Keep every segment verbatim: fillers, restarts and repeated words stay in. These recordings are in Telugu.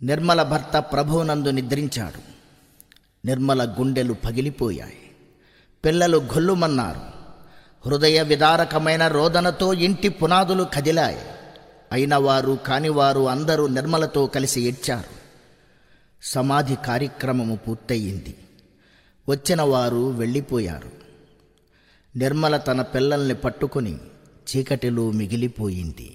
నిర్మల భర్త ప్రభువునందు నిద్రించాడు. నిర్మల గుండెలు పగిలిపోయాయి. పిల్లలు గొల్లుమన్నారు. హృదయ విదారకమైన రోదనతో ఇంటి పునాదులు కదిలాయి. అయినవారు కానివారు అందరూ నిర్మలతో కలిసి ఏడ్చారు. సమాధి కార్యక్రమము పూర్తయింది. వచ్చిన వారు వెళ్ళిపోయారు. నిర్మల తన పిల్లల్ని పట్టుకుని చీకటిలో మిగిలిపోయింది.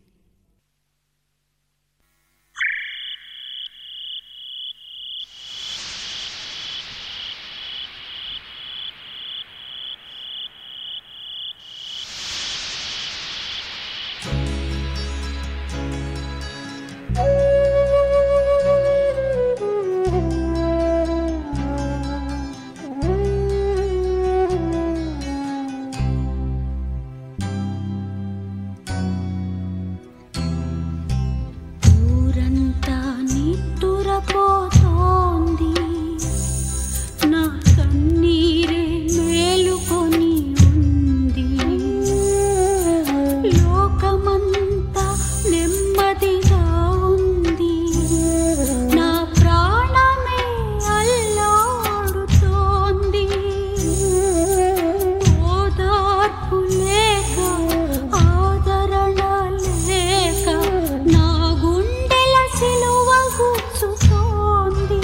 పోతోంది నా కన్నీరే మేలుకొని ఉంది. లోకమంతా నెమ్మదిగా ఉంది. నా ప్రాణమే అల్లాడుతోంది. ఓదార్పు లేక ఆదరణ లేక నా గుండెల సిలువ గుచ్చుతోంది.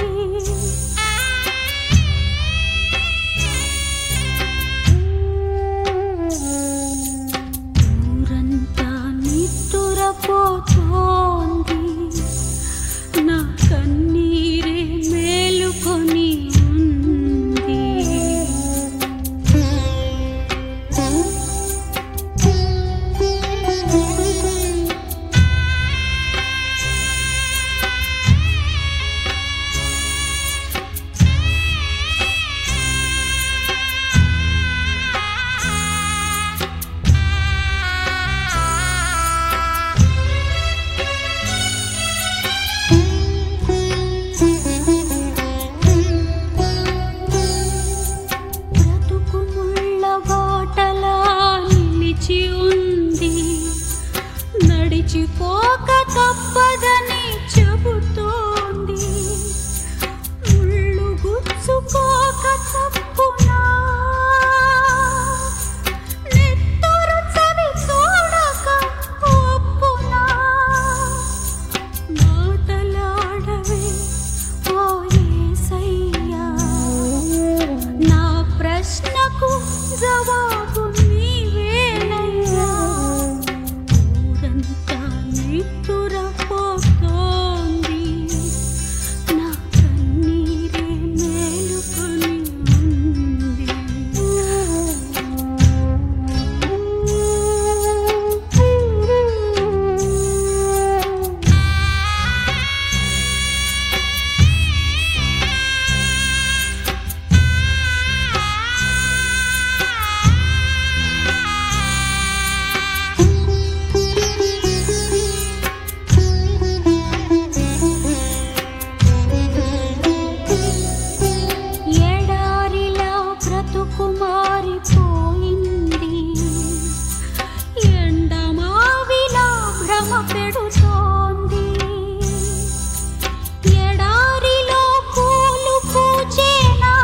ఊరంతా నిద్దురపోతోంది. నా కన్నీరే మేలుకొని ఉంది. బ్రతుకు ముళ్ళ బాటలా నిలిచి ఉంది. నడిచిపోక తప్పదని చెబుతోంది. ముళ్ళు గుచ్చుకోక తప్పునా, నెత్తురు చవి చూడక ఒప్పునా. మాటలాడవే ఓ యేసయ్యా, నా ప్రశ్నకు జవాబు నీవేనయ్యా. ఊరంతా నిద్దురపోతోంది. నా కన్నీరే మేలుకొని ఉంది. ఎడారిలా బ్రతుకు మారిపోయింది. ఎండమావిలా భ్రమ పెడుతోంది. ఎడారిలో పూలు పూచేనా,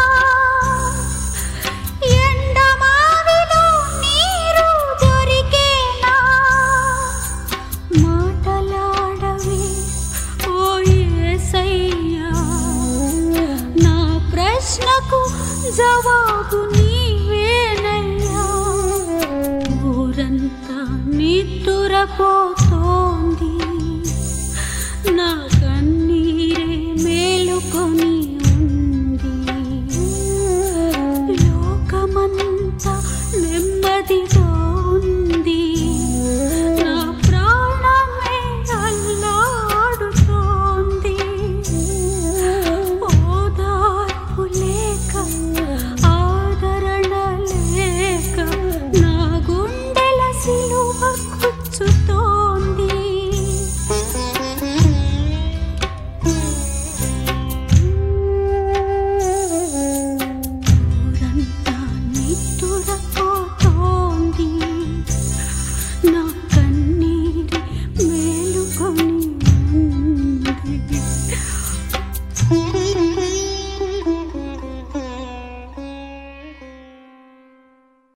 ఎండమావిలో నీరు దొరికేనా. మాటలాడవే ఓ యేసయ్యా, నా ప్రశ్నకు జవాబు నీవేనయ్యా. ఊరంతా నిద్దురపో